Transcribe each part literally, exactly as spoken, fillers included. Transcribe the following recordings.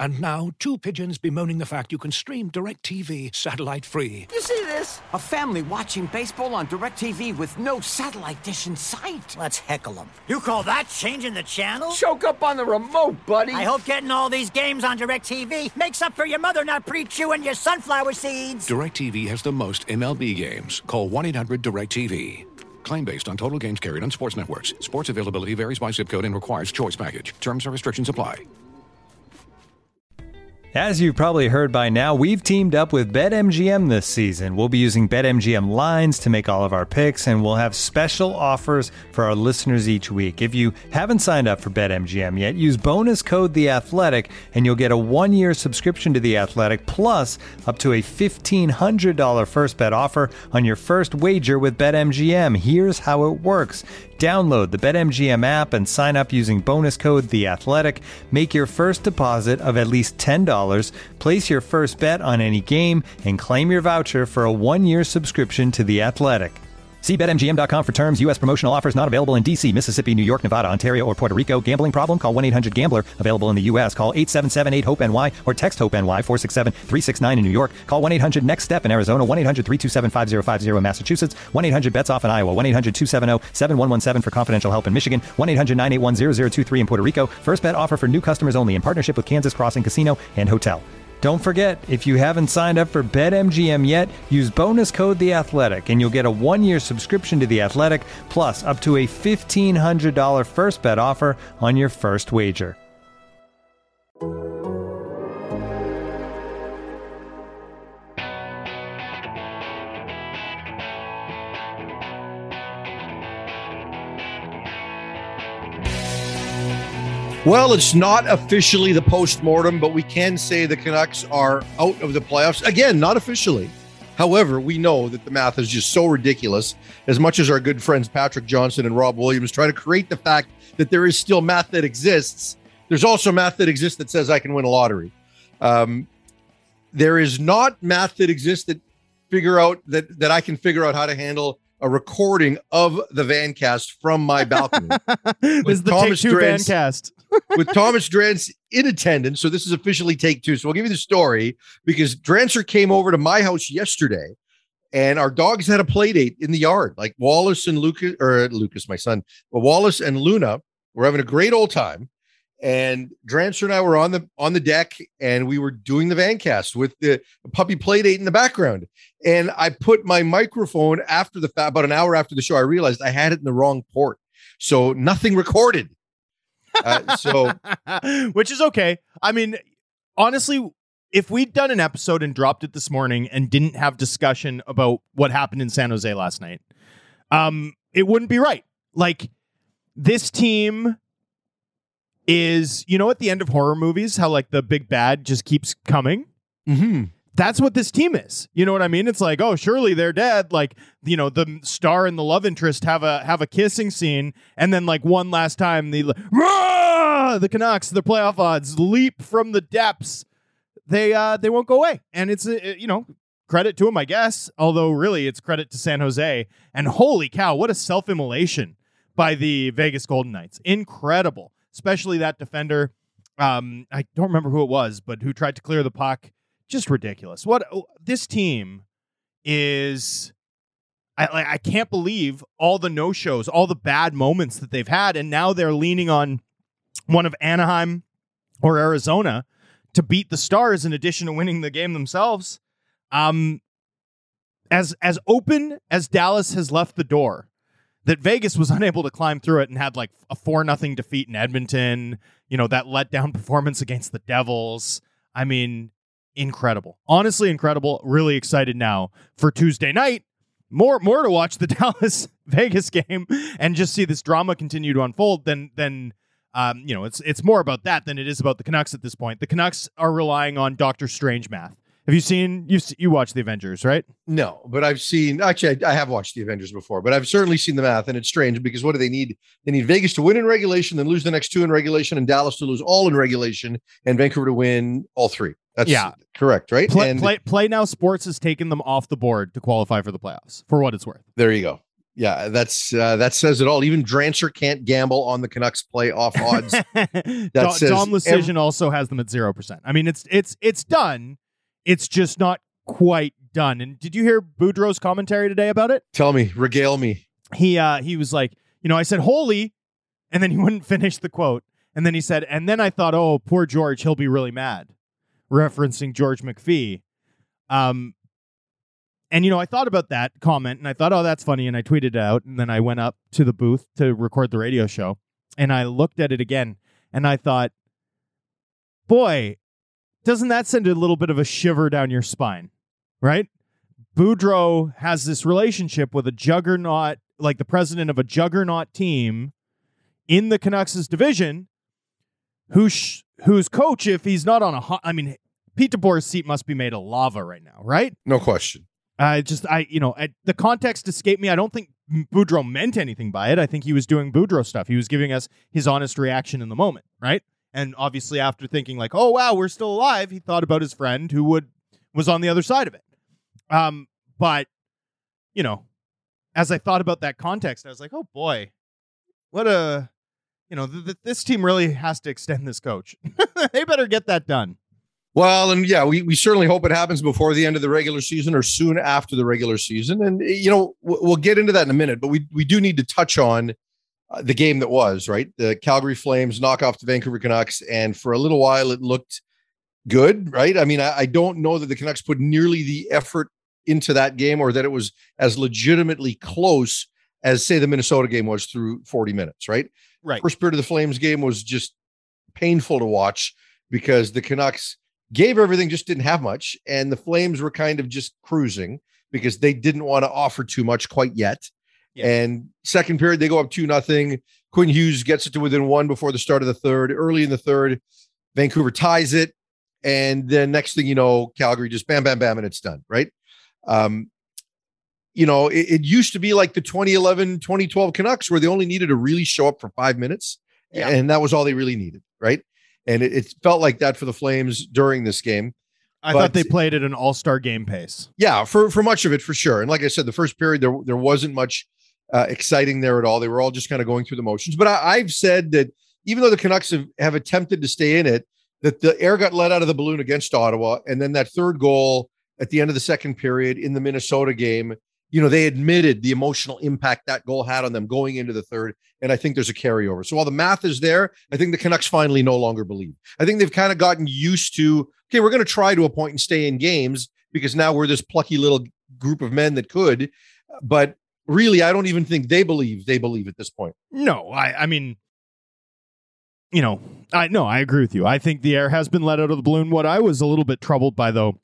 And now, two pigeons bemoaning the fact you can stream DirecTV satellite-free. You see this? A family watching baseball on DirecTV with no satellite dish in sight. Let's heckle them. You call that changing the channel? Choke up on the remote, buddy. I hope getting all these games on DirecTV makes up for your mother not pre-chewing your sunflower seeds. DirecTV has the most M L B games. Call one eight hundred direct T V. Claim based on total games carried on sports networks. Sports availability varies by zip code and requires choice package. Terms and restrictions apply. As you've probably heard by now, we've teamed up with BetMGM this season. We'll be using BetMGM lines to make all of our picks, and we'll have special offers for our listeners each week. If you haven't signed up for BetMGM yet, use bonus code The Athletic, and you'll get a one-year subscription to The Athletic, plus up to a fifteen hundred dollars first bet offer on your first wager with BetMGM. Here's how it works. Download the BetMGM app and sign up using bonus code The Athletic. Make your first deposit of at least ten dollars, place your first bet on any game, and claim your voucher for a one-year subscription to The Athletic. See Bet M G M dot com for terms. U S promotional offers not available in D C, Mississippi, New York, Nevada, Ontario, or Puerto Rico. Gambling problem? Call one eight hundred gambler. Available in the U S. Call eight seven seven eight hope N Y or text HOPE-NY four six seven three six nine in New York. Call one eight hundred next step in Arizona. one eight hundred three two seven five zero five zero in Massachusetts. one eight hundred bets off in Iowa. one eight hundred two seven zero seven one one seven for confidential help in Michigan. one eight hundred nine eight one zero zero two three in Puerto Rico. First bet offer for new customers only in partnership with Kansas Crossing Casino and Hotel. Don't forget, if you haven't signed up for BetMGM yet, use bonus code The Athletic, and you'll get a one-year subscription to The Athletic, plus up to a fifteen hundred dollars first bet offer on your first wager. Well, it's not officially the post-mortem, but we can say the Canucks are out of the playoffs. Again, not officially. However, we know that the math is just so ridiculous. As much as our good friends Patrick Johnson and Rob Williams try to create the fact that there is still math that exists, there's also math that exists that says I can win a lottery. Um, there is not math that exists that figure out that that I can figure out how to handle a recording of the Vancast from my balcony. This is the Take Two Vancast. With Thomas Drance in attendance. So this is officially take two. So I'll give you the story because Drancer came over to my house yesterday and our dogs had a play date in the yard. Like Wallace and Lucas, or Lucas, my son, but Wallace and Luna were having a great old time. And Drancer and I were on the on the deck and we were doing the Vancast with the puppy play date in the background. And I put my microphone after the fact, about an hour after the show, I realized I had it in the wrong port. So nothing recorded. Uh, so, which is okay. I mean, honestly, if we'd done an episode and dropped it this morning and didn't have discussion about what happened in San Jose last night, um, it wouldn't be right. Like, this team is, you know, at the end of horror movies, how like the big bad just keeps coming. Mm-hmm. That's what this team is. You know what I mean? It's like, oh, surely they're dead. Like, you know, the star and the love interest have a have a kissing scene, and then like one last time, the the Canucks, the playoff odds leap from the depths. They uh they won't go away, and it's uh, you know, credit to them, I guess. Although really, it's credit to San Jose. And holy cow, what a self-immolation by the Vegas Golden Knights! Incredible, especially that defender. Um, I don't remember who it was, but who tried to clear the puck. Just ridiculous. What this team is, I like. I can't believe all the no-shows, all the bad moments that they've had, and now they're leaning on one of Anaheim or Arizona to beat the Stars in addition to winning the game themselves. Um, as as open as Dallas has left the door, that Vegas was unable to climb through it and had like a four nothing defeat in Edmonton. You know, that letdown performance against the Devils. I mean. Incredible. Honestly, incredible. Really excited now for Tuesday night. More more to watch the Dallas Vegas game and just see this drama continue to unfold than than um, you know, it's it's more about that than it is about the Canucks at this point. The Canucks are relying on Doctor Strange math. Have you seen you you watched the Avengers, right? No, but I've seen actually I, I have watched the Avengers before, but I've certainly seen the math, and it's strange because what do they need? They need Vegas to win in regulation, then lose the next two in regulation, and Dallas to lose all in regulation, and Vancouver to win all three. That's yeah. correct, right? Play, and play, play Now Sports has taken them off the board to qualify for the playoffs, for what it's worth. There you go. Yeah, that's uh, that says it all. Even Drancer can't gamble on the Canucks playoff odds. Dom, says Dom Lucian every- also has them at zero percent. I mean, it's it's it's done. It's just not quite done. And did you hear Boudreau's commentary today about it? Tell me, regale me. He uh, he was like, you know, I said holy, and then he wouldn't finish the quote, and then he said, and then I thought, oh, poor George, he'll be really mad, referencing George McPhee. Um. And, you know, I thought about that comment, and I thought, oh, that's funny, and I tweeted it out, and then I went up to the booth to record the radio show, and I looked at it again, and I thought, boy, doesn't that send a little bit of a shiver down your spine, right? Boudreau has this relationship with a juggernaut, like the president of a juggernaut team in the Canucks' division, who's, whose coach, if he's not on a hot, I mean, Pete DeBoer's seat must be made of lava right now, right? No question. I uh, just, I, you know, I, the context escaped me. I don't think Boudreau meant anything by it. I think he was doing Boudreau stuff. He was giving us his honest reaction in the moment, right? And obviously, after thinking like, "Oh wow, we're still alive," he thought about his friend who would was on the other side of it. Um, but you know, as I thought about that context, I was like, "Oh boy, what a, you know, th- th- this team really has to extend this coach. They better get that done." Well, and yeah, we, we certainly hope it happens before the end of the regular season or soon after the regular season. And, you know, we'll get into that in a minute, but we, we do need to touch on uh, the game that was, right? The Calgary Flames knock off the Vancouver Canucks. And for a little while, it looked good, right? I mean, I, I don't know that the Canucks put nearly the effort into that game or that it was as legitimately close as, say, the Minnesota game was through forty minutes, right? Right. First period of the Flames game was just painful to watch because the Canucks gave everything, just didn't have much. And the Flames were kind of just cruising because they didn't want to offer too much quite yet. Yeah. And second period, they go up two nothing. Quinn Hughes gets it to within one before the start of the third. Early in the third, Vancouver ties it. And then next thing you know, Calgary just bam, bam, bam, and it's done, right? Um, you know, it, it used to be like the twenty eleven, twenty twelve Canucks where they only needed to really show up for five minutes. Yeah. And that was all they really needed, right? And it, it felt like that for the Flames during this game. I but, thought they played at an all-star game pace. Yeah, for, for much of it, for sure. And like I said, the first period, there, there wasn't much uh, exciting there at all. They were all just kind of going through the motions. But I, I've said that even though the Canucks have, have attempted to stay in it, that the air got let out of the balloon against Ottawa. And then that third goal at the end of the second period in the Minnesota game, you know, they admitted the emotional impact that goal had on them going into the third. And I think there's a carryover. So while the math is there, I think the Canucks finally no longer believe. I think they've kind of gotten used to, okay, we're going to try to a point and stay in games because now we're this plucky little group of men that could. But really, I don't even think they believe they believe at this point. No, I, I mean, you know, I no, I agree with you. I think the air has been let out of the balloon. What I was a little bit troubled by, though,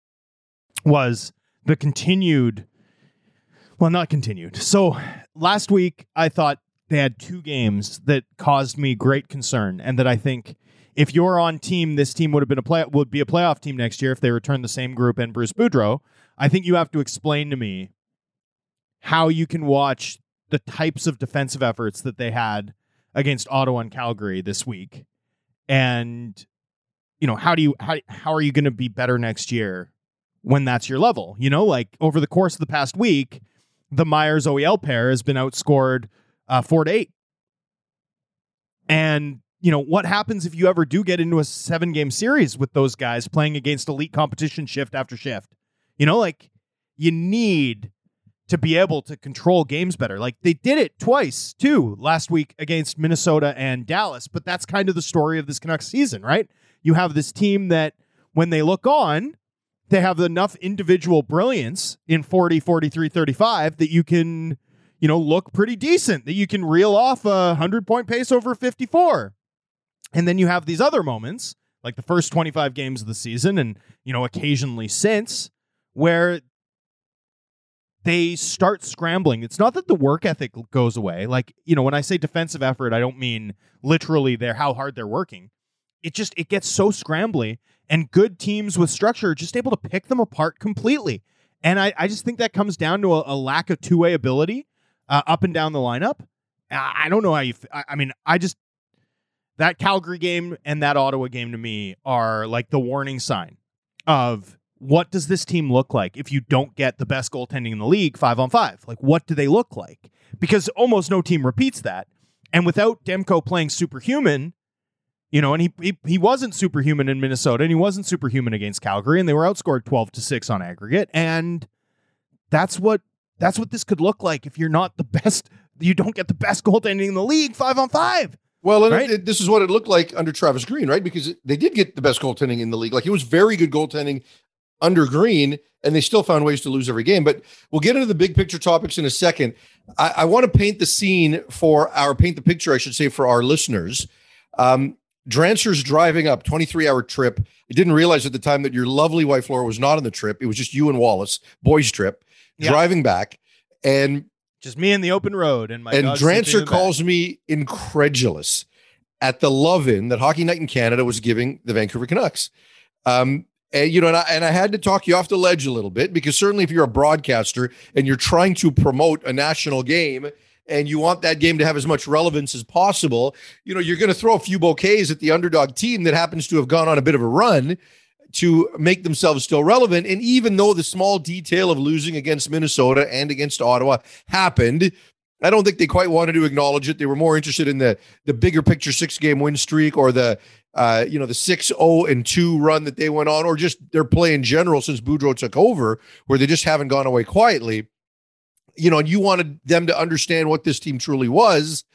was the continued, well, not continued. So last week, I thought they had two games that caused me great concern, and that I think if you're on team, this team would have been a play would be a playoff team next year if they return the same group and Bruce Boudreau. I think you have to explain to me how you can watch the types of defensive efforts that they had against Ottawa and Calgary this week, and you know how do you how how are you going to be better next year when that's your level? You know, like over the course of the past week, the Myers O E L pair has been outscored uh, four to eight. And, you know, what happens if you ever do get into a seven game series with those guys playing against elite competition shift after shift? You know, like you need to be able to control games better. Like they did it twice too last week against Minnesota and Dallas, but that's kind of the story of this Canucks season, right? You have this team that when they look on, they have enough individual brilliance in forty, forty-three, thirty-five that you can, you know, look pretty decent, that you can reel off a hundred point pace over fifty-four. And then you have these other moments, like the first twenty-five games of the season and, you know, occasionally since, where they start scrambling. It's not that the work ethic goes away. Like, you know, when I say defensive effort, I don't mean literally they're how hard they're working. It just, it gets so scrambly. And good teams with structure are just able to pick them apart completely. And I, I just think that comes down to a, a lack of two-way ability uh, up and down the lineup. I, I don't know how you... F- I, I mean, I just... That Calgary game and that Ottawa game to me are like the warning sign of what does this team look like if you don't get the best goaltending in the league five on five? Like, what do they look like? Because almost no team repeats that. And without Demko playing superhuman, you know, and he, he he wasn't superhuman in Minnesota, and he wasn't superhuman against Calgary, and they were outscored twelve to six on aggregate. And that's what that's what this could look like if you're not the best, you don't get the best goaltending in the league five on five. Well, and right? it, this is what it looked like under Travis Green, right? Because they did get the best goaltending in the league. Like, it was very good goaltending under Green, and they still found ways to lose every game. But we'll get into the big picture topics in a second. I, I want to paint the scene for our, paint the picture, I should say, for our listeners. Um, Drancer's driving up, twenty-three hour trip. I didn't realize at the time that your lovely wife, Laura, was not on the trip. It was just you and Wallace, boys trip, yeah. driving back. And just me in the open road. And my and Drancer calls back. me incredulous at the love-in that Hockey Night in Canada was giving the Vancouver Canucks. Um, and, you know, and I, and I had to talk you off the ledge a little bit, because certainly if you're a broadcaster and you're trying to promote a national game and you want that game to have as much relevance as possible, you know, you're going to throw a few bouquets at the underdog team that happens to have gone on a bit of a run to make themselves still relevant. And even though the small detail of losing against Minnesota and against Ottawa happened, I don't think they quite wanted to acknowledge it. They were more interested in the the bigger picture six game win streak, or the uh, you know the six oh and two run that they went on, or just their play in general since Boudreau took over, where they just haven't gone away quietly. You know, and you wanted them to understand what this team truly was,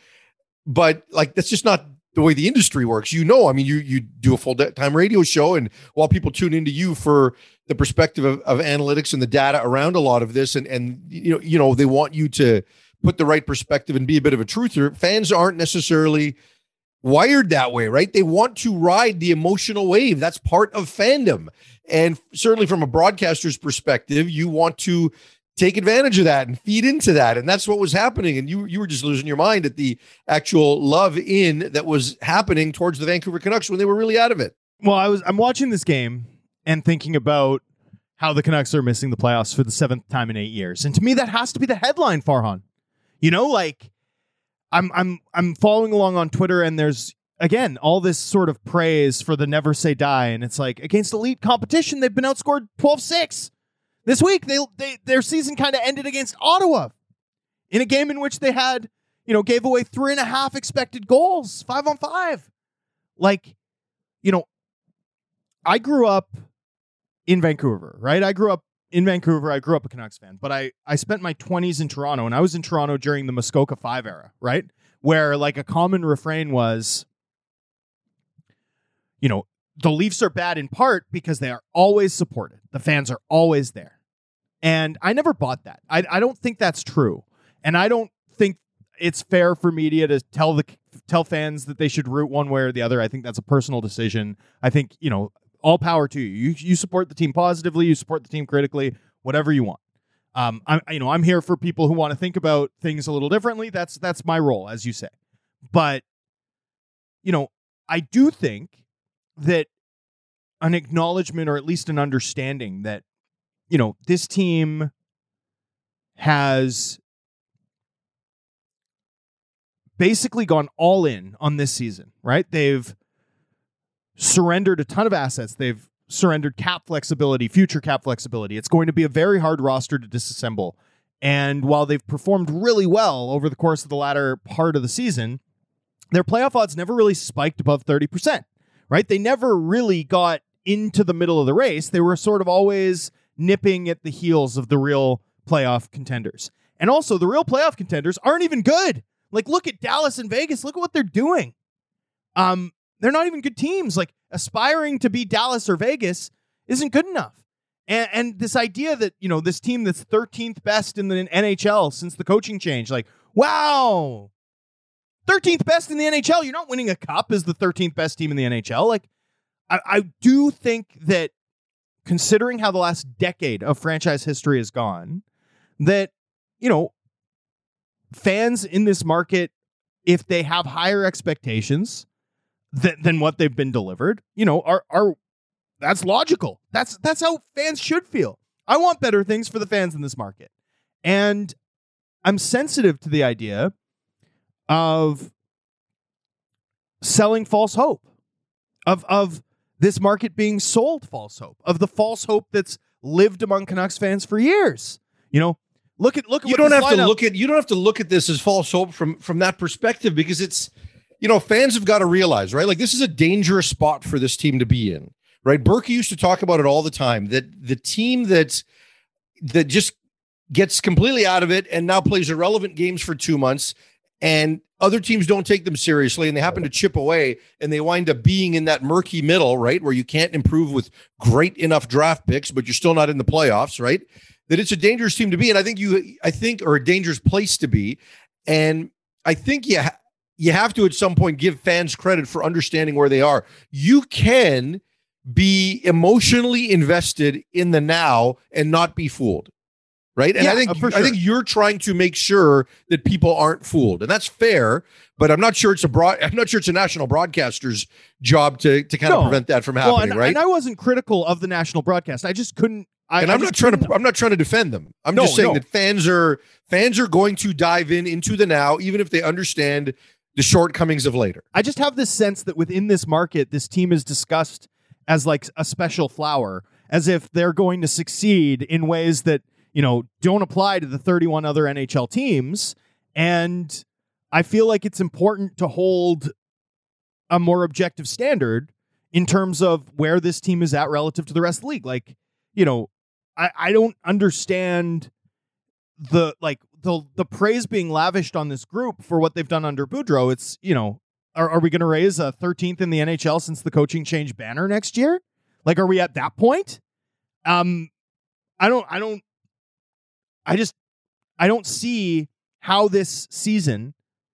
but like that's just not the way the industry works. You know, I mean, you you do a full time radio show, and while people tune into you for the perspective of, of analytics and the data around a lot of this, and and you know, you know, they want you to put the right perspective and be a bit of a truther. Fans aren't necessarily wired that way, right? They want to ride the emotional wave. That's part of fandom, and certainly from a broadcaster's perspective, you want to take advantage of that and feed into that. And that's what was happening. And you you were just losing your mind at the actual love in that was happening towards the Vancouver Canucks when they were really out of it. Well, I was I'm watching this game and thinking about how the Canucks are missing the playoffs for the seventh time in eight years. And to me, that has to be the headline, Farhan. You know, like I'm I'm I'm following along on Twitter, and there's again all this sort of praise for the never say die. And it's like, against elite competition, they've been outscored twelve six. This week, they, they their season kind of ended against Ottawa in a game in which they had, you know, gave away three and a half expected goals, five on five. Like, you know, I grew up in Vancouver, right? I grew up in Vancouver. I grew up a Canucks fan, but I, I spent my twenties in Toronto, and I was in Toronto during the Muskoka Five era, right? Where like a common refrain was, you know, the Leafs are bad in part because they are always supported. The fans are always there. And I never bought that. I, I don't think that's true. And I don't think it's fair for media to tell the tell fans that they should root one way or the other. I think that's a personal decision. I think, you know, all power to you. You, you support the team positively. You support the team critically, whatever you want. Um, I'm, you know, I'm here for people who want to think about things a little differently. That's, that's my role, as you say. But, you know, I do think that an acknowledgement, or at least an understanding that, you know, this team has basically gone all in on this season, right? They've surrendered a ton of assets. They've surrendered cap flexibility, future cap flexibility. It's going to be a very hard roster to disassemble. And while they've performed really well over the course of the latter part of the season, their playoff odds never really spiked above thirty percent, right? They never really got into the middle of the race. They were sort of always nipping at the heels of the real playoff contenders. And also, the real playoff contenders aren't even good. Like, look at Dallas and Vegas. Look at what they're doing. Um, they're not even good teams. Like, aspiring to be Dallas or Vegas isn't good enough. And, and this idea that, you know, this team that's thirteenth best in the N H L since the coaching change, like, wow, thirteenth best in the N H L. You're not winning a cup as the thirteenth best team in the N H L. Like, I, I do think that, considering how the last decade of franchise history has gone, that, you know, fans in this market, if they have higher expectations th- than what they've been delivered, you know, are are that's logical. That's that's how fans should feel. I want better things for the fans in this market. And I'm sensitive to the idea of selling false hope, of of this market being sold false hope, of the false hope that's lived among Canucks fans for years. You know, look at look at you what don't this have to lineup- look at you don't have to look at this as false hope from from that perspective, because it's, you know, fans have got to realize, right? Like, this is a dangerous spot for this team to be in, right? Berkey used to talk about it all the time, that the team that that just gets completely out of it and now plays irrelevant games for two months and other teams don't take them seriously and they happen to chip away and they wind up being in that murky middle, right? Where you can't improve with great enough draft picks, but you're still not in the playoffs, right? That it's a dangerous team to be. And I think you, I think, or a dangerous place to be. And I think you, ha- you have to at some point give fans credit for understanding where they are. You can be emotionally invested in the now and not be fooled. Right. And yeah, I think for sure. I think you're trying to make sure that people aren't fooled. And that's fair, but I'm not sure it's a broad I'm not sure it's a national broadcaster's job to to kind No. of prevent that from well, happening, and, right? and I wasn't critical of the national broadcast. I just couldn't. I, and I I'm just not trying to couldn't- I'm not trying to defend them. I'm No, just saying no. that fans are fans are going to dive in into the now, even if they understand the shortcomings of later. I just have this sense that within this market, this team is discussed as like a special flower, as if they're going to succeed in ways that, you know, don't apply to the thirty-one other N H L teams. And I feel like it's important to hold a more objective standard in terms of where this team is at relative to the rest of the league. Like, you know, I, I don't understand the, like, the, the praise being lavished on this group for what they've done under Boudreau. It's, you know, are, are we going to raise a thirteenth in the N H L since the coaching change banner next year? Like, are we at that point? Um, I don't, I don't, I just, I don't see how this season,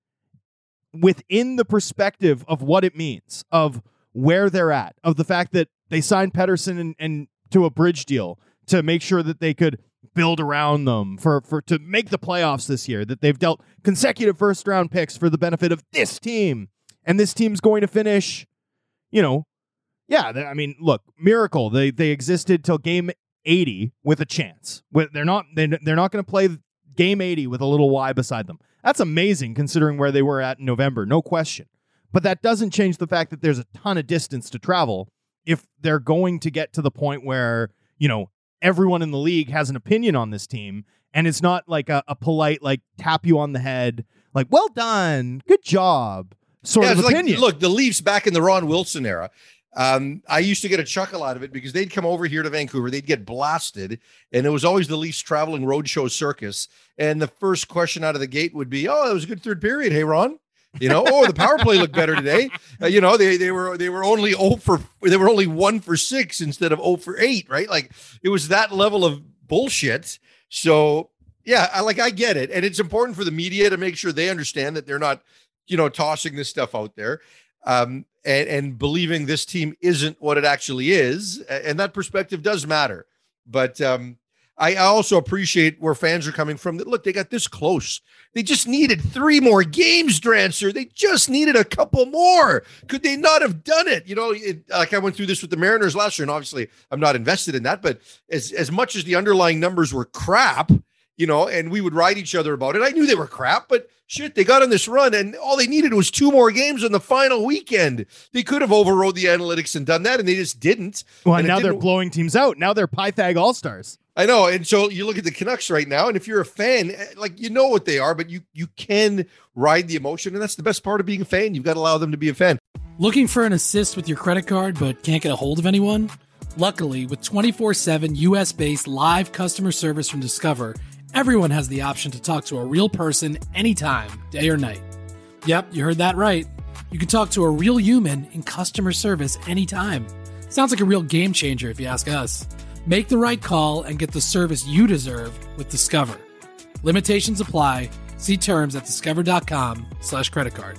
within the perspective of what it means, of where they're at, of the fact that they signed Pettersson and, and to a bridge deal to make sure that they could build around them for, for to make the playoffs this year, that they've dealt consecutive first round picks for the benefit of this team. And this team's going to finish, you know, yeah, I mean, look, miracle. They they existed till game eighty with a chance. They're not they they're not going to play game eighty with a little Y beside them. That's amazing considering where they were at in November, no question. But that doesn't change the fact that there's a ton of distance to travel if they're going to get to the point where, you know, everyone in the league has an opinion on this team, and it's not like a, a polite, like, tap you on the head, like, well done, good job, sort Yeah, of it's like, opinion. look, the Leafs back in the Ron Wilson era, um, I used to get a chuckle out of it because they'd come over here to Vancouver, they'd get blasted, and it was always the Leafs traveling roadshow circus. And the first question out of the gate would be, "Oh, that was a good third period. Hey, Ron." You know, oh, the power play looked better today. Uh, you know, they they were they were only oh for they were only one for six instead of oh for eight, right? Like, it was that level of bullshit. So yeah, I like I get it, and it's important for the media to make sure they understand that they're not, you know, tossing this stuff out there, um, and and believing this team isn't what it actually is, and that perspective does matter. But um, I also appreciate where fans are coming from. That look, they got this close. They just needed three more games, Drancer. They just needed a couple more. Could they not have done it? You know, it, like I went through this with the Mariners last year, and obviously I'm not invested in that. But as as much as the underlying numbers were crap, you know, and we would write each other about it, I knew they were crap. But shit, they got on this run, and all they needed was two more games on the final weekend. They could have overrode the analytics and done that, and they just didn't. Well, and now it they're didn't- blowing teams out. Now they're Pythag All-Stars. I know. And so you look at the Canucks right now, and if you're a fan, eh, like, you know what they are, but you you can ride the emotion. And that's the best part of being a fan. You've got to allow them to be a fan. Looking for an assist with your credit card but can't get a hold of anyone? Luckily, with twenty-four seven U S-based live customer service from Discover, everyone has the option to talk to a real person anytime, day or night. Yep, you heard that right. You can talk to a real human in customer service anytime. Sounds like a real game changer if you ask us. Make the right call and get the service you deserve with Discover. Limitations apply. See terms at discover.com slash credit card.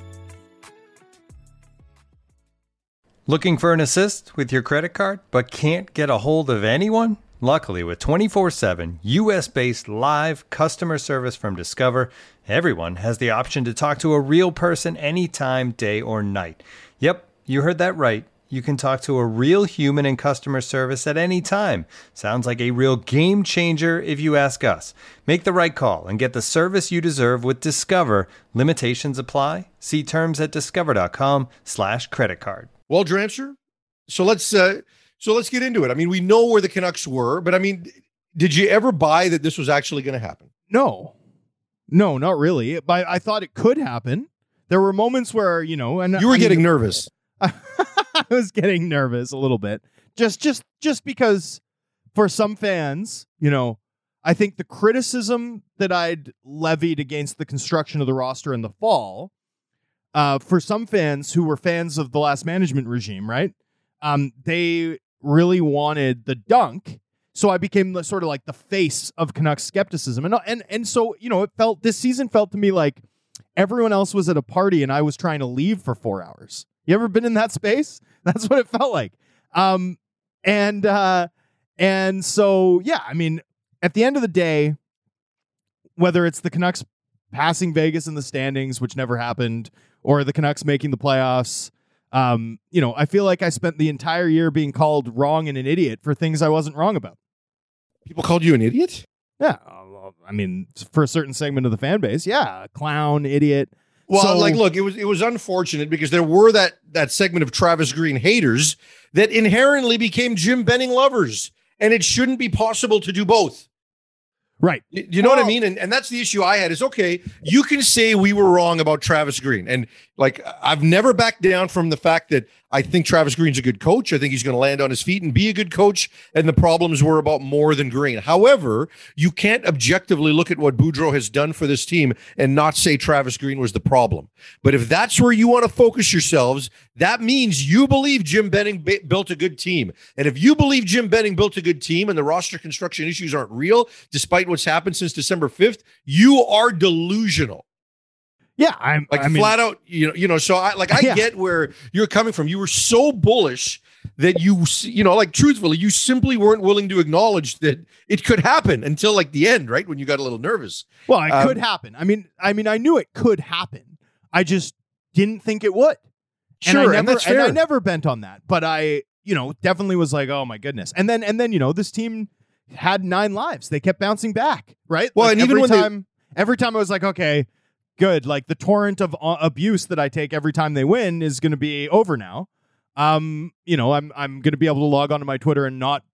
Looking for an assist with your credit card but can't get a hold of anyone? Luckily, with twenty-four seven U S-based live customer service from Discover, everyone has the option to talk to a real person anytime, day or night. Yep, you heard that right. You can talk to a real human in customer service at any time. Sounds like a real game changer if you ask us. Make the right call and get the service you deserve with Discover. Limitations apply. See terms at discover.com slash credit card. Well, Drancer, So let's uh, so let's get into it. I mean, we know where the Canucks were, but I mean, did you ever buy that this was actually going to happen? No, no, not really. But I thought it could happen. There were moments where, you know, and you were I getting mean, nervous. I was getting nervous a little bit, just just just because for some fans, you know, I think the criticism that I'd levied against the construction of the roster in the fall, uh, for some fans who were fans of the last management regime, right? Um, they really wanted the dunk. So I became the, sort of like the face of Canucks skepticism. And, and, and so, you know, it felt, this season felt to me like everyone else was at a party and I was trying to leave for four hours. You ever been in that space? That's what it felt like. Um, and, uh, and so, yeah, I mean, at the end of the day, whether it's the Canucks passing Vegas in the standings, which never happened, or the Canucks making the playoffs, Um, you know, I feel like I spent the entire year being called wrong and an idiot for things I wasn't wrong about. People called you an idiot? Yeah. Uh, I mean, for a certain segment of the fan base, yeah. Clown, idiot. Well, so, like, look, it was it was unfortunate because there were that that segment of Travis Green haters that inherently became Jim Benning lovers, and it shouldn't be possible to do both. Right. You know well, what I mean? And and that's the issue I had is, okay, you can say we were wrong about Travis Green. And like, I've never backed down from the fact that I think Travis Green's a good coach. I think he's going to land on his feet and be a good coach. And the problems were about more than Green. However, you can't objectively look at what Boudreau has done for this team and not say Travis Green was the problem. But if that's where you want to focus yourselves, that means you believe Jim Benning b- built a good team. And if you believe Jim Benning built a good team and the roster construction issues aren't real, despite what's happened since December fifth, you are delusional. Yeah, I'm like I mean, flat out, you know, you know, so I like, I yeah. get where you're coming from. You were so bullish that you, you know, like truthfully, you simply weren't willing to acknowledge that it could happen until like the end, right? When you got a little nervous. Well, it um, could happen. I mean, I mean, I knew it could happen. I just didn't think it would. Sure, and, I never, and that's fair. And I never bent on that, but I, you know, definitely was like, oh my goodness. And then, and then, you know, this team had nine lives. They kept bouncing back, right? Well, like and even every when time, they... every time I was like, okay, good. Like the torrent of uh, abuse that I take every time they win is going to be over now. Um, you know, I'm I'm going to be able to log onto my Twitter and not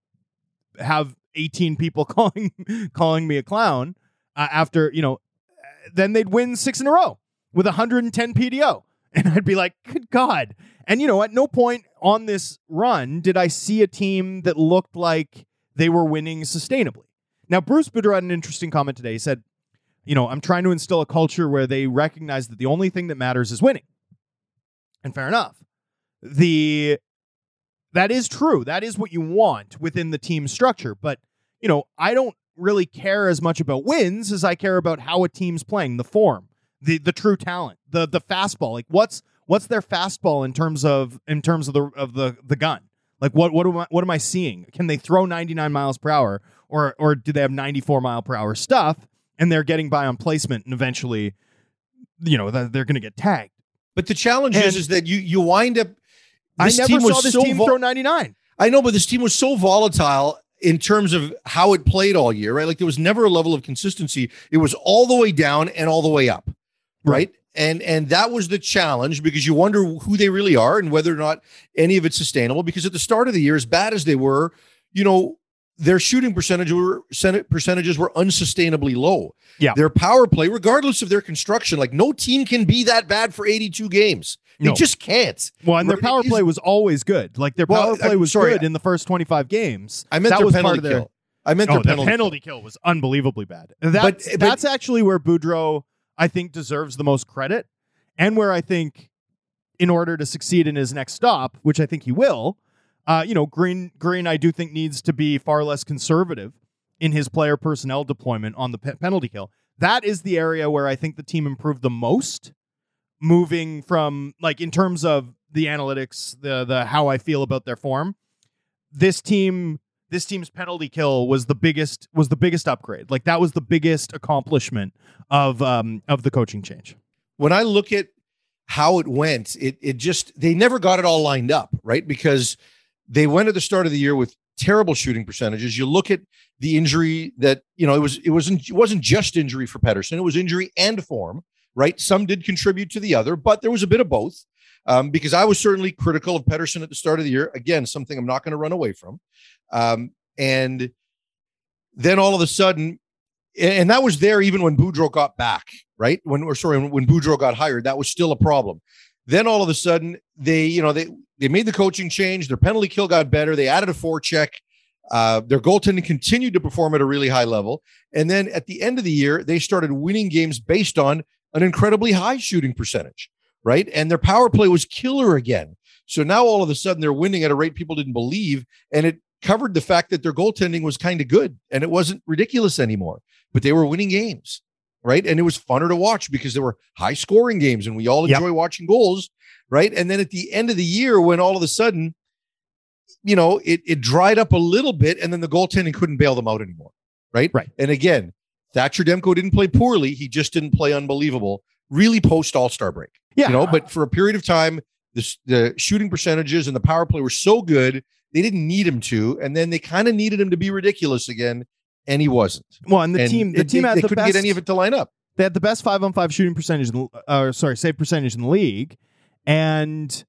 have eighteen people calling calling me a clown uh, after, you know, then they'd win six in a row with one hundred ten P D O. And I'd be like, good God. And, you know, at no point on this run did I see a team that looked like they were winning sustainably. Now, Bruce Boudreau had an interesting comment today. He said, you know, I'm trying to instill a culture where they recognize that the only thing that matters is winning. And fair enough. The that is true. That is what you want within the team structure. But, you know, I don't really care as much about wins as I care about how a team's playing, the form, the the true talent, the the fastball. Like what's what's their fastball in terms of in terms of the of the the gun? Like what what am I what am I seeing? Can they throw ninety-nine miles per hour or or do they have ninety-four mile per hour stuff? And they're getting by on placement, and eventually, you know, they're going to get tagged. But the challenge and is, is that you you wind up. I never team saw was this so team vol- throw ninety-nine. I know, but this team was so volatile in terms of how it played all year, right? Like there was never a level of consistency. It was all the way down and all the way up, right? right? And and that was the challenge because you wonder who they really are and whether or not any of it's sustainable. Because at the start of the year, as bad as they were, you know, their shooting percentage were percentages were unsustainably low. Yeah. Their power play, regardless of their construction, like no team can be that bad for eighty-two games. They no. just can't. Well, and their power is, play was always good. Like their power well, play I'm was sorry, good in the first twenty-five games. I meant that their was penalty part of their, kill. I meant oh, their penalty, the penalty kill. kill was unbelievably bad. That's, but, but, that's actually where Boudreau, I think, deserves the most credit, and where I think, in order to succeed in his next stop, which I think he will, uh, you know, Green Green, I do think needs to be far less conservative in his player personnel deployment on the pe- penalty kill. That is the area where I think the team improved the most, moving from, like, in terms of the analytics, the the how I feel about their form. This team, this team's penalty kill was the biggest was the biggest upgrade. Like that was the biggest accomplishment of um of the coaching change. When I look at how it went, it it just they never got it all lined up, right? Because they went at the start of the year with terrible shooting percentages. You look at the injury that, you know, it was, it wasn't, it wasn't just injury for Pettersson. It was injury and form, right? Some did contribute to the other, but there was a bit of both. um, because I was certainly critical of Pettersson at the start of the year. Again, something I'm not going to run away from. Um, and then all of a sudden, and that was there even when Boudreau got back, right? When, or sorry, when Boudreau got hired, that was still a problem. Then all of a sudden, they, you know, they they made the coaching change. Their penalty kill got better. They added a forecheck. Uh, their goaltending continued to perform at a really high level. And then at the end of the year, they started winning games based on an incredibly high shooting percentage, right? And their power play was killer again. So now all of a sudden they're winning at a rate people didn't believe. And it covered the fact that their goaltending was kind of good and it wasn't ridiculous anymore, but they were winning games, right? And it was funner to watch because there were high scoring games and we all enjoy yep. watching goals, right? And then at the end of the year, when all of a sudden, you know, it, it dried up a little bit and then the goaltending couldn't bail them out anymore. Right. Right. And again, Thatcher Demko didn't play poorly. He just didn't play unbelievable, really post All-Star break. Yeah. You know, but for a period of time, the, the shooting percentages and the power play were so good, they didn't need him to. And then they kind of needed him to be ridiculous again. And he wasn't. Well, and the and team, the it, team they, had they the couldn't best, get any of it to line up. They had the best five on five shooting percentage, in the, uh, sorry, save percentage in the league. And,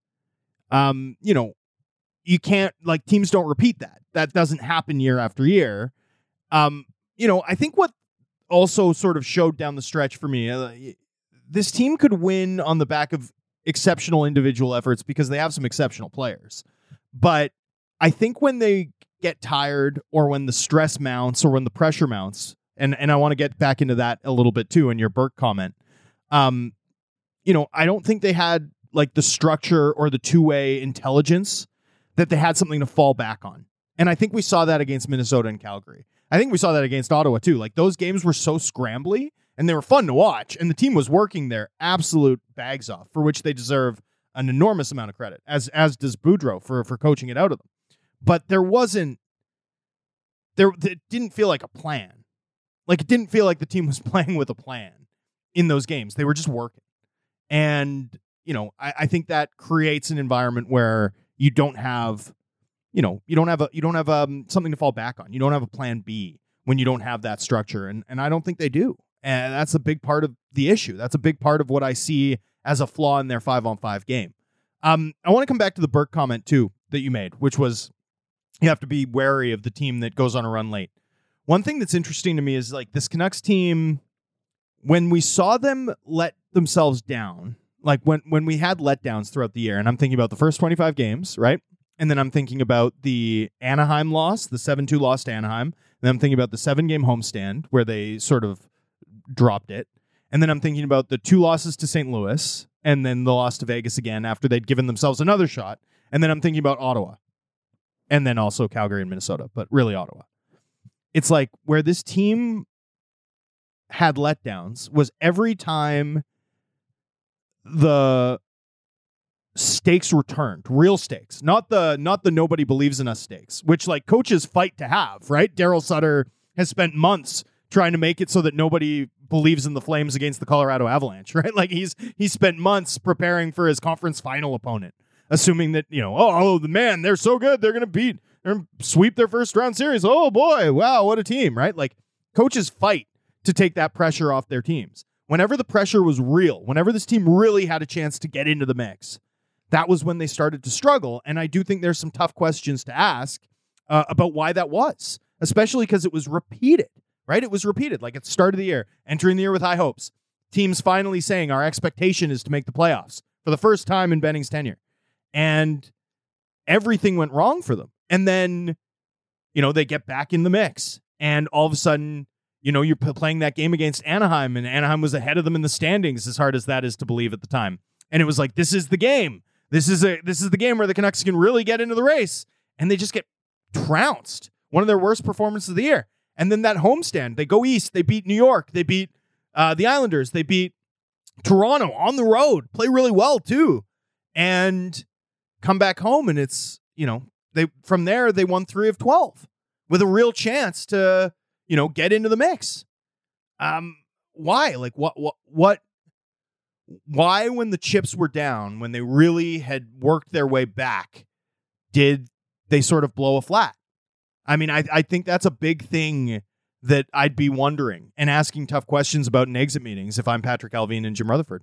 um, you know, you can't, like, teams don't repeat that. That doesn't happen year after year. Um, you know, I think what also sort of showed down the stretch for me, uh, this team could win on the back of exceptional individual efforts because they have some exceptional players. But I think when they get tired or when the stress mounts or when the pressure mounts, and, and I want to get back into that a little bit too in your Burke comment, um, you know, I don't think they had like the structure or the two-way intelligence that they had something to fall back on. And I think we saw that against Minnesota and Calgary. I think we saw that against Ottawa too. Like those games were so scrambly and they were fun to watch. And the team was working their absolute bags off, for which they deserve an enormous amount of credit, as as does Boudreau for, for coaching it out of them. But there wasn't, there it didn't feel like a plan. Like it didn't feel like the team was playing with a plan in those games. They were just working. And, you know, I, I think that creates an environment where you don't have, you know, you don't have a, you don't have um, something to fall back on. You don't have a plan B when you don't have that structure. And, and I don't think they do. And that's a big part of the issue. That's a big part of what I see as a flaw in their five on five game. Um, I want to come back to the Burke comment too, that you made, which was you have to be wary of the team that goes on a run late. One thing that's interesting to me is like this Canucks team, when we saw them let themselves down, like when, when we had letdowns throughout the year, and I'm thinking about the first twenty-five games, right? And then I'm thinking about the Anaheim loss, the seven two loss to Anaheim. And then I'm thinking about the seven-game homestand where they sort of dropped it. And then I'm thinking about the two losses to Saint Louis and then the loss to Vegas again after they'd given themselves another shot. And then I'm thinking about Ottawa and then also Calgary and Minnesota, but really Ottawa. It's like where this team had letdowns was every time the stakes returned, real stakes, not the not the nobody believes in us stakes, which like coaches fight to have, right? Daryl Sutter has spent months trying to make it so that nobody believes in the Flames against the Colorado Avalanche, right? Like he's he's spent months preparing for his conference final opponent, assuming that, you know, oh, oh the man, they're so good, they're gonna beat, they're gonna sweep their first round series. Oh boy, wow, what a team, right? Like coaches fight to take that pressure off their teams. Whenever the pressure was real, whenever this team really had a chance to get into the mix, that was when they started to struggle. And I do think there's some tough questions to ask uh, about why that was, especially because it was repeated, right? It was repeated, like at the start of the year, entering the year with high hopes. Teams finally saying our expectation is to make the playoffs for the first time in Benning's tenure. And everything went wrong for them. And then, you know, they get back in the mix. And all of a sudden, you know, you're playing that game against Anaheim, and Anaheim was ahead of them in the standings, as hard as that is to believe at the time. And it was like, this is the game. This is a this is the game where the Canucks can really get into the race. And they just get trounced. One of their worst performances of the year. And then that homestand, they go east. They beat New York. They beat uh, the Islanders. They beat Toronto on the road. Play really well, too. And come back home, and it's, you know, they from there, they won three of twelve with a real chance to, you know, get into the mix. Um, why? Like, what, what, what, why, when the chips were down, when they really had worked their way back, did they sort of blow a flat? I mean, I, I think that's a big thing that I'd be wondering and asking tough questions about in exit meetings if I'm Patrick Allvin and Jim Rutherford.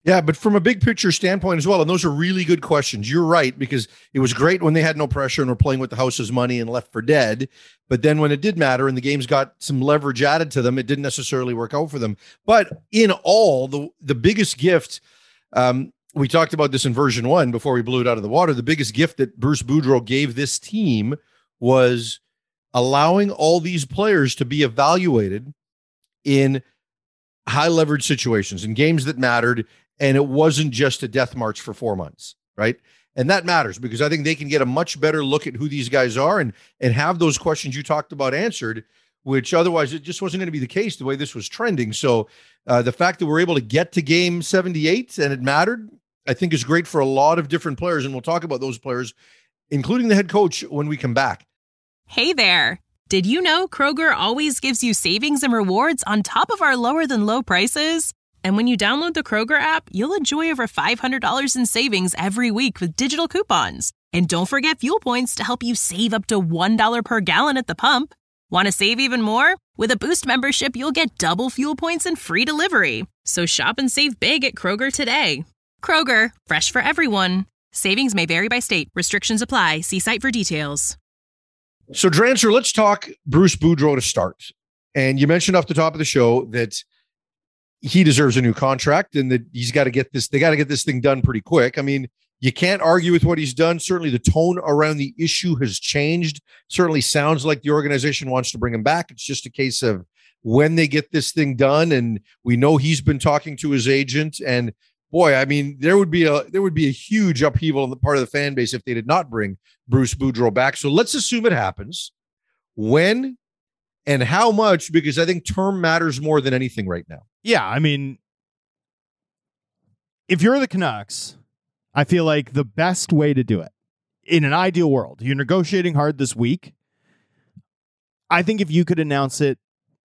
Yeah, but from a big picture standpoint as well, and those are really good questions. You're right, because it was great when they had no pressure and were playing with the house's money and left for dead. But then when it did matter and the games got some leverage added to them, it didn't necessarily work out for them. But in all, the the biggest gift, um, we talked about this in version one before we blew it out of the water, the biggest gift that Bruce Boudreau gave this team was allowing all these players to be evaluated in high leverage situations, in games that mattered. And it wasn't just a death march for four months, right? And that matters because I think they can get a much better look at who these guys are and and have those questions you talked about answered, which otherwise it just wasn't going to be the case the way this was trending. So uh, the fact that we're able to get to game seventy-eight and it mattered, I think is great for a lot of different players. And we'll talk about those players, including the head coach, when we come back. Hey there. Did you know Kroger always gives you savings and rewards on top of our lower than low prices? And when you download the Kroger app, you'll enjoy over five hundred dollars in savings every week with digital coupons. And don't forget fuel points to help you save up to one dollar per gallon at the pump. Want to save even more? With a Boost membership, you'll get double fuel points and free delivery. So shop and save big at Kroger today. Kroger, fresh for everyone. Savings may vary by state. Restrictions apply. See site for details. So, Drancer, let's talk Bruce Boudreau to start. And you mentioned off the top of the show that he deserves a new contract and that he's got to get this, they got to get this thing done pretty quick. I mean, you can't argue with what he's done. Certainly the tone around the issue has changed. Certainly sounds like the organization wants to bring him back. It's just a case of when they get this thing done. And we know he's been talking to his agent, and boy, I mean, there would be a, there would be a huge upheaval on the part of the fan base if they did not bring Bruce Boudreau back. So let's assume it happens. When and how much, because I think term matters more than anything right now. Yeah, I mean, if you're the Canucks, I feel like the best way to do it, in an ideal world, you're negotiating hard this week. I think if you could announce it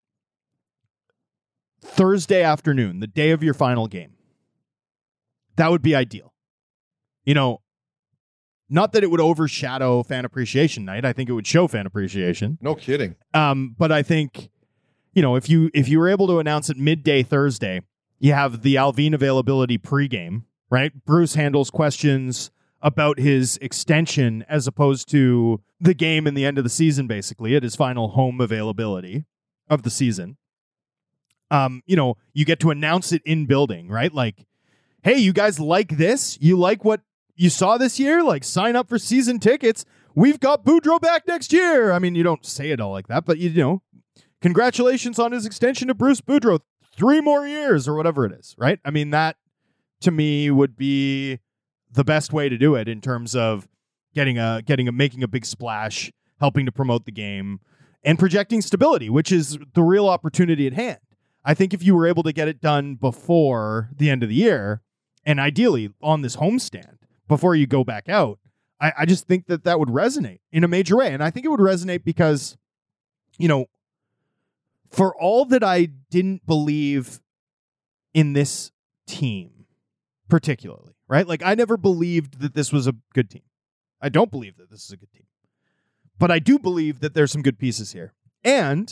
Thursday afternoon, the day of your final game, that would be ideal. You know, not that it would overshadow Fan Appreciation Night. I think it would show fan appreciation. No kidding. Um, but I think, you know, if you if you were able to announce it midday Thursday, you have the Alvin availability pregame, right? Bruce handles questions about his extension as opposed to the game in the end of the season, basically, at his final home availability of the season. Um, you know, you get to announce it in building, right? Like, hey, you guys like this? You like what you saw this year? Like, sign up for season tickets. We've got Boudreau back next year. I mean, you don't say it all like that, but you know, congratulations on his extension to Bruce Boudreau. Three more years or whatever it is, right? I mean, that to me would be the best way to do it in terms of getting a, getting a, making a big splash, helping to promote the game and projecting stability, which is the real opportunity at hand. I think if you were able to get it done before the end of the year, and ideally on this homestand before you go back out, I, I just think that that would resonate in a major way. And I think it would resonate because, you know, for all that I didn't believe in this team particularly, right? Like, I never believed that this was a good team. I don't believe that this is a good team. But I do believe that there's some good pieces here. And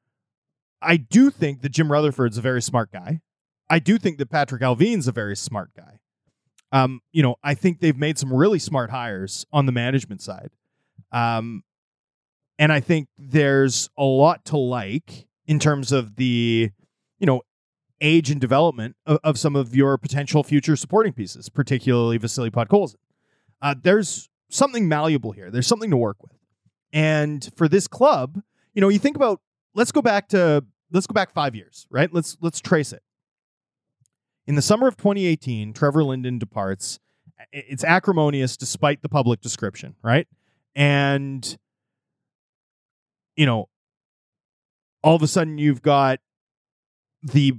I do think that Jim Rutherford's a very smart guy. I do think that Patrick Alvin's a very smart guy. Um, you know, I think they've made some really smart hires on the management side. Um, and I think there's a lot to like in terms of the, you know, age and development of, of some of your potential future supporting pieces, particularly Vasily Podkolzin. Uh, there's something malleable here. There's something to work with. And for this club, you know, you think about, let's go back to, let's go back five years, right? Let's, let's trace it. In the summer of twenty eighteen, Trevor Linden departs. It's acrimonious despite the public description, right? And, you know, all of a sudden you've got the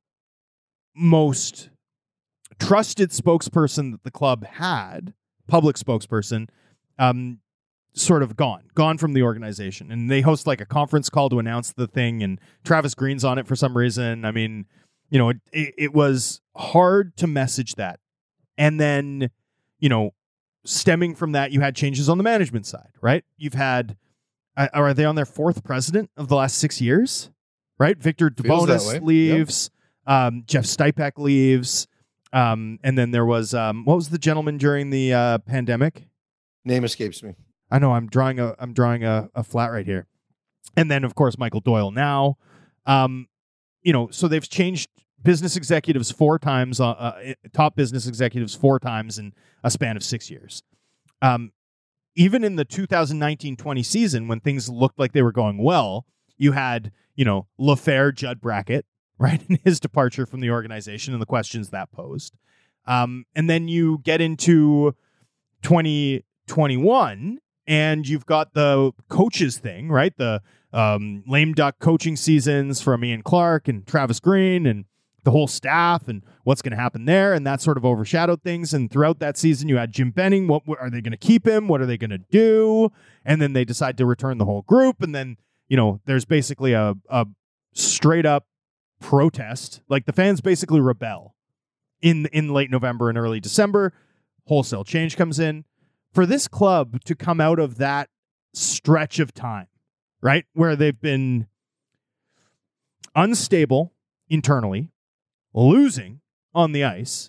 most trusted spokesperson that the club had, public spokesperson, um, sort of gone, gone from the organization. And they host like a conference call to announce the thing, and Travis Green's on it for some reason. I mean, you know, it, it, it was hard to message that. And then, you know, stemming from that, you had changes on the management side, right? You've had, uh, are they on their fourth president of the last six years, right? Victor Debonis leaves, yep. um, Jeff Stipek leaves. Um, and then there was um, what was the gentleman during the uh, pandemic? Name escapes me. I know I'm drawing a I'm drawing a, a flat right here. And then of course Michael Doyle now. Um, you know, so they've changed business executives four times, uh, uh, top business executives four times in a span of six years. Um, even in the two thousand nineteen twenty season, when things looked like they were going well, you had, you know, LaFair, Judd Brackett, right, and his departure from the organization and the questions that posed. Um, and then you get into twenty twenty-one, and you've got the coaches thing, right? The um, lame duck coaching seasons from Ian Clark and Travis Green and the whole staff and what's going to happen there. And that sort of overshadowed things. And throughout that season, you had Jim Benning. What, what are they going to keep him? What are they going to do? And then they decide to return the whole group. And then, you know, there's basically a, a straight up protest. Like the fans basically rebel in, in late November and early December. Wholesale change comes in. For this club to come out of that stretch of time, right, where they've been unstable internally, losing on the ice,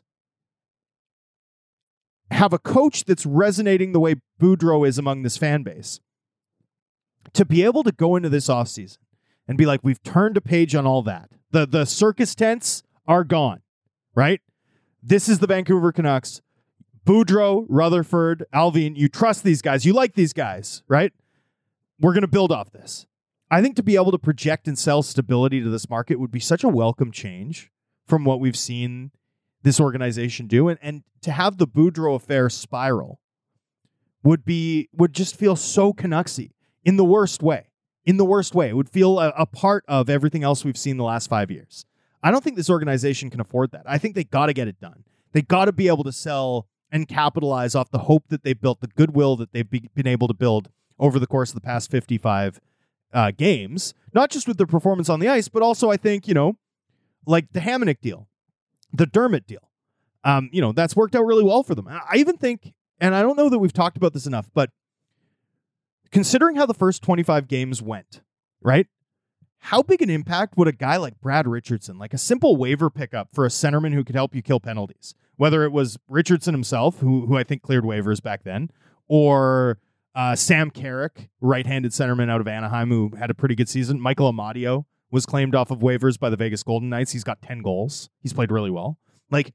have a coach that's resonating the way Boudreau is among this fan base, to be able to go into this offseason and be like, we've turned a page on all that. The, the circus tents are gone, right? This is the Vancouver Canucks. Boudreau, Rutherford, Alvin, you trust these guys. You like these guys, right? We're going to build off this. I think to be able to project and sell stability to this market would be such a welcome change from what we've seen this organization do. And, and to have the Boudreau affair spiral would be would just feel so Canucksy in the worst way. In the worst way. It would feel a, a part of everything else we've seen the last five years. I don't think this organization can afford that. I think they got to get it done. They got to be able to sell and capitalize off the hope that they've built, the goodwill that they've be, been able to build over the course of the past fifty-five uh, games, not just with their performance on the ice, but also I think, you know, like the Hamonic deal, the Dermott deal. Um, you know, that's worked out really well for them. I even think, and I don't know that we've talked about this enough, but considering how the first twenty-five games went, right? How big an impact would a guy like Brad Richardson, like a simple waiver pickup for a centerman who could help you kill penalties, whether it was Richardson himself, who who I think cleared waivers back then, or uh, Sam Carrick, right-handed centerman out of Anaheim, who had a pretty good season. Michael Amadio was claimed off of waivers by the Vegas Golden Knights. He's got ten goals. He's played really well. Like,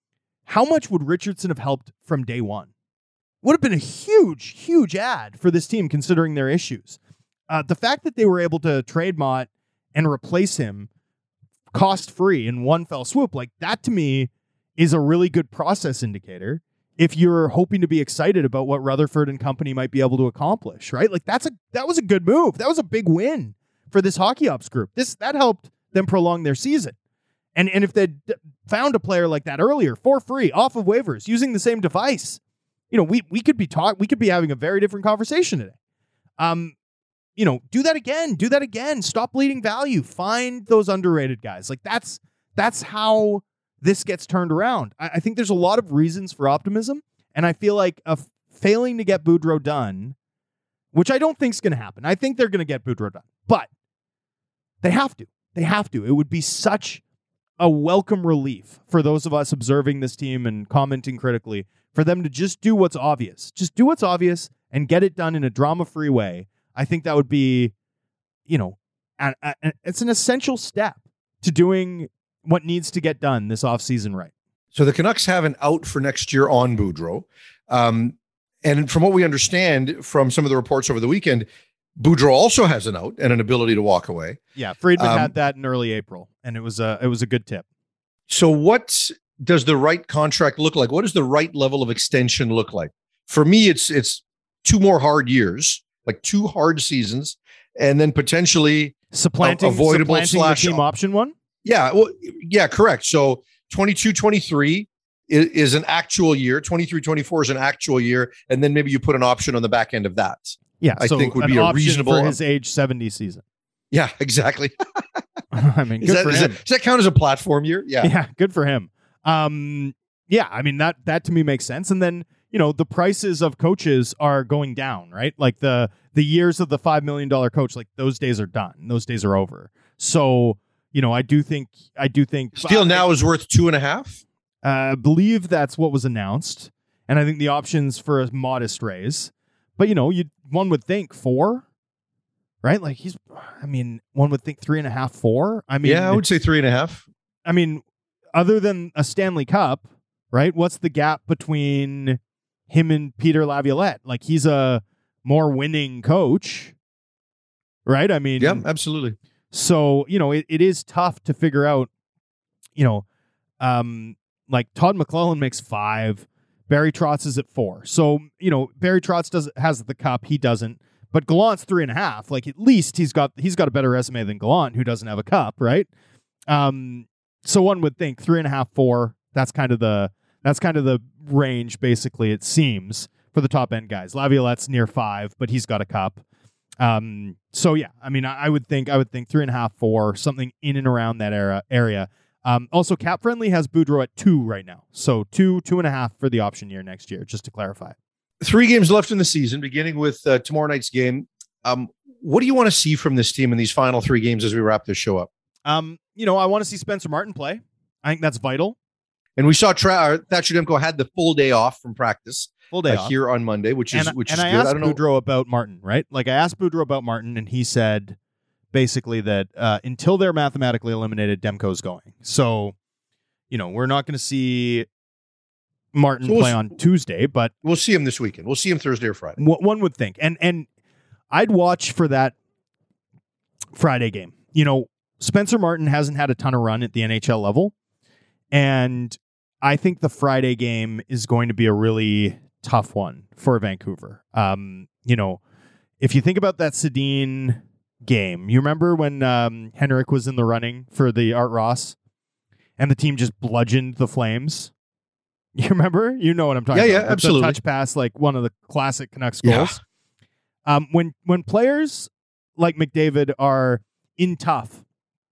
how much would Richardson have helped from day one? Would have been a huge, huge ad for this team, considering their issues. Uh, the fact that they were able to trade Mott and replace him cost-free in one fell swoop, like that to me is a really good process indicator if you're hoping to be excited about what Rutherford and company might be able to accomplish, right? Like that's a that was a good move. That was a big win for this hockey ops group. This that helped them prolong their season. And and if they'd found a player like that earlier for free off of waivers using the same device, you know, we we could be talk we could be having a very different conversation today. Um, you know, do that again, do that again. Stop bleeding value. Find those underrated guys. Like that's that's how this gets turned around. I, I think there's a lot of reasons for optimism, and I feel like a f- failing to get Boudreau done, which I don't think is going to happen. I think they're going to get Boudreau done, but they have to. They have to. It would be such a welcome relief for those of us observing this team and commenting critically for them to just do what's obvious. Just do what's obvious and get it done in a drama-free way. I think that would be, you know, a, a, it's an essential step to doing what needs to get done this offseason right. So the Canucks have an out for next year on Boudreau. Um, and from what we understand from some of the reports over the weekend, Boudreau also has an out and an ability to walk away. Yeah, Friedman um, had that in early April, and it was a, it was a good tip. So what does the right contract look like? What does the right level of extension look like? For me, it's it's two more hard years, like two hard seasons, and then potentially supplanting, a, avoidable supplanting slash the team option one? Yeah, well, yeah, correct. So twenty-two twenty-three is, is an actual year. twenty-three twenty-four is an actual year. And then maybe you put an option on the back end of that. Yeah, I so think would an be a option reasonable for his age seventy season. Yeah, exactly. I mean, good is that, for is him. that, does that count as a platform year? Yeah. Yeah, good for him. Um, yeah, I mean, that that to me makes sense. And then, you know, the prices of coaches are going down, right? Like the the years of the five million dollars coach, like those days are done. Those days are over. So, you know, I do think, I do think Steele now is worth two and a half. Uh, I believe that's what was announced. And I think the options for a modest raise. But, you know, you one would think four, right? Like he's, I mean, one would think three and a half, four. I mean, yeah, I would say three and a half. I mean, other than a Stanley Cup, right? What's the gap between him and Peter Laviolette? Like he's a more winning coach, right? I mean, yeah, absolutely. So, you know, it, it is tough to figure out, you know, um, like Todd McClellan makes five. Barry Trotz is at four. So, you know, Barry Trotz does has the cup. He doesn't. But Gallant's three and a half. Like, at least he's got he's got a better resume than Gallant, who doesn't have a cup, right? Um, so one would think three and a half, four. That's kind of the that's kind of the range, basically, it seems, for the top end guys. Laviolette's near five, but he's got a cup. Um, so yeah, I mean, I, I would think I would think three and a half, four, something in and around that era area. Um, also, Cap Friendly has Boudreau at two right now. So two, two and a half for the option year next year, just to clarify. Three games left in the season, beginning with uh, tomorrow night's game. Um, what do you want to see from this team in these final three games as we wrap this show up? Um, you know, I want to see Spencer Martin play. I think that's vital. And we saw Tra- Thatcher Demko had the full day off from practice. Full day uh, off. here on Monday, which is and, which and is I good. asked I don't know. Boudreau about Martin, right? Like I asked Boudreau about Martin, and he said basically that uh, until they're mathematically eliminated, Demko's going. So, you know, we're not going to see Martin so we'll play on Tuesday, but we'll see him this weekend. We'll see him Thursday or Friday. W- one would think, and and I'd watch for that Friday game. You know, Spencer Martin hasn't had a ton of run at the N H L level, and I think the Friday game is going to be a really tough one for Vancouver. Um, you know, if you think about that Sedin game, you remember when um, Henrik was in the running for the Art Ross and the team just bludgeoned the Flames? You remember? You know what I'm talking yeah, about. Yeah, yeah, absolutely. The touch pass, like one of the classic Canucks goals. Yeah. Um, when, when players like McDavid are in tough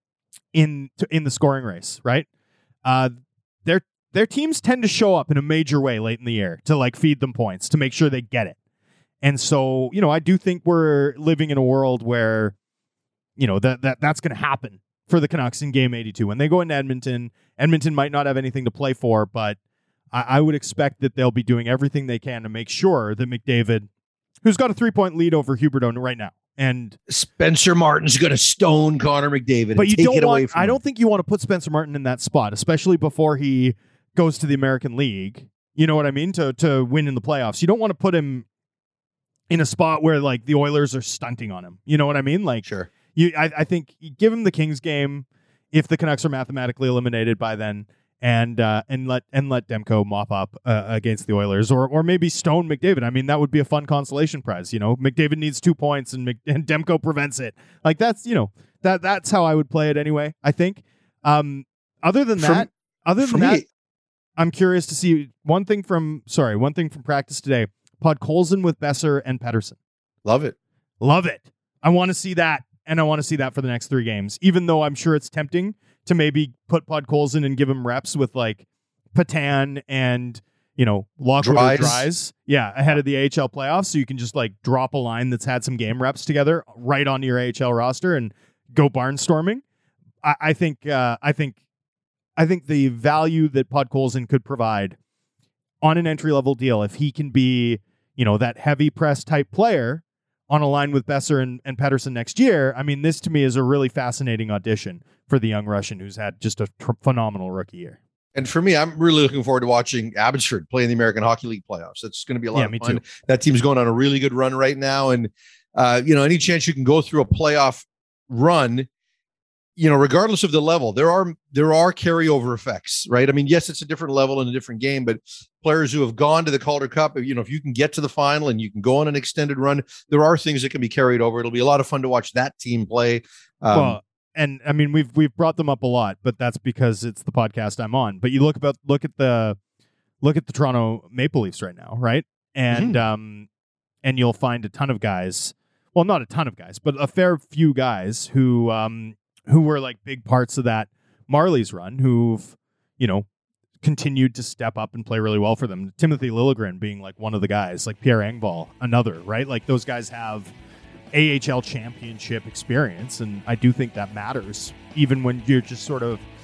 in, in the scoring race, right? Uh, they're Their teams tend to show up in a major way late in the year to like feed them points to make sure they get it. And so, you know, I do think we're living in a world where, you know, that, that that's going to happen for the Canucks in game eighty-two. When they go into Edmonton, Edmonton might not have anything to play for, but I, I would expect that they'll be doing everything they can to make sure that McDavid, who's got a three-point lead over Huberdeau right now, and Spencer Martin's going to stone Connor McDavid but and you take don't it want, away from I him. don't think you want to put Spencer Martin in that spot, especially before he goes to the American League, you know what I mean, to to win in the playoffs. You don't want to put him in a spot where like the Oilers are stunting on him. You know what I mean? Like, sure. You, I, I think you give him the Kings game if the Canucks are mathematically eliminated by then, and uh, and let and let Demko mop up uh, against the Oilers, or or maybe stone McDavid. I mean, that would be a fun consolation prize. You know, McDavid needs two points and Mc, and Demko prevents it. Like that's you know that that's how I would play it anyway. I think. Um, other than From, that, other than me, that. I'm curious to see one thing from sorry, one thing from practice today. Podkolzin with Besser and Pettersson. Love it. Love it. I want to see that, and I want to see that for the next three games. Even though I'm sure it's tempting to maybe put Podkolzin and give him reps with like Patan and you know Lockwood Dries. or Dries. Yeah, ahead of the A H L playoffs, so you can just like drop a line that's had some game reps together right onto your A H L roster and go barnstorming. I, I think. Uh, I think. I think the value that Podkolzin could provide on an entry-level deal, if he can be, you know, that heavy press type player on a line with Besser and, and Pettersson next year, I mean, this to me is a really fascinating audition for the young Russian who's had just a tr- phenomenal rookie year. And for me, I'm really looking forward to watching Abbotsford play in the American Hockey League playoffs. It's going to be a lot Yeah, of me fun. too. That team's going on a really good run right now. And, uh, you know, any chance you can go through a playoff run, you know, regardless of the level, there are there are carryover effects, right? I mean, yes, it's a different level and a different game, but players who have gone to the Calder Cup, you know, if you can get to the final and you can go on an extended run, there are things that can be carried over. It'll be a lot of fun to watch that team play. Um, well, and I mean, we've we've brought them up a lot, but that's because it's the podcast I'm on. But you look about look at the look at the Toronto Maple Leafs right now, right? And Mhm. um, and you'll find a ton of guys. Well, not a ton of guys, but a fair few guys who um. who were like big parts of that Marlies run, who've, you know, continued to step up and play really well for them. Timothy Liljegren being like one of the guys, like Pierre Engvall, another, right? Like those guys have A H L championship experience, and I do think that matters, even when you're just sort of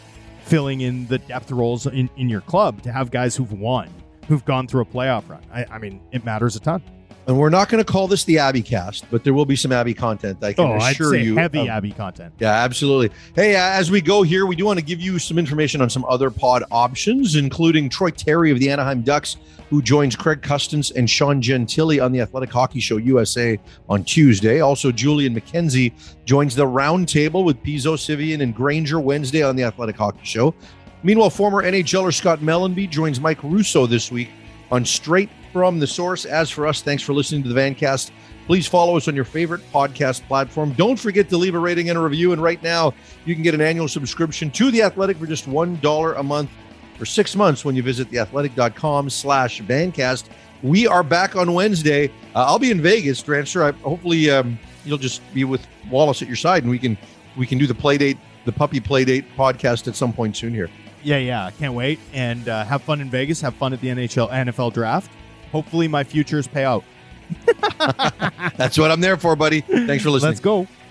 filling in the depth roles in, in your club, to have guys who've won, who've gone through a playoff run. I, I mean, it matters a ton. And we're not going to call this the Abby cast, but there will be some Abby content. I can oh, assure I'd say you. heavy of, Abby content. Yeah, absolutely. Hey, uh, as we go here, we do want to give you some information on some other pod options, including Troy Terry of the Anaheim Ducks, who joins Craig Custance and Sean Gentili on the Athletic Hockey Show U S A on Tuesday. Also, Julian McKenzie joins the Roundtable with Pizzo, Sivian, and Granger Wednesday on the Athletic Hockey Show. Meanwhile, former NHLer Scott Mellenby joins Mike Russo this week on Straight from the Source. As for us, thanks for listening to the Vancast. Please follow us on your favorite podcast platform. Don't forget to leave a rating and a review. And right now, you can get an annual subscription to The Athletic for just one dollar a month for six months when you visit theathletic.com slash Vancast. We are back on Wednesday. Uh, I'll be in Vegas, Drancer. I, hopefully, um, you'll just be with Wallace at your side, and we can we can do the play date, the puppy play date podcast at some point soon here. Yeah, yeah. I can't wait. And uh, have fun in Vegas. Have fun at the N H L, N F L draft. Hopefully my futures pay out. That's what I'm there for, buddy. Thanks for listening. Let's go.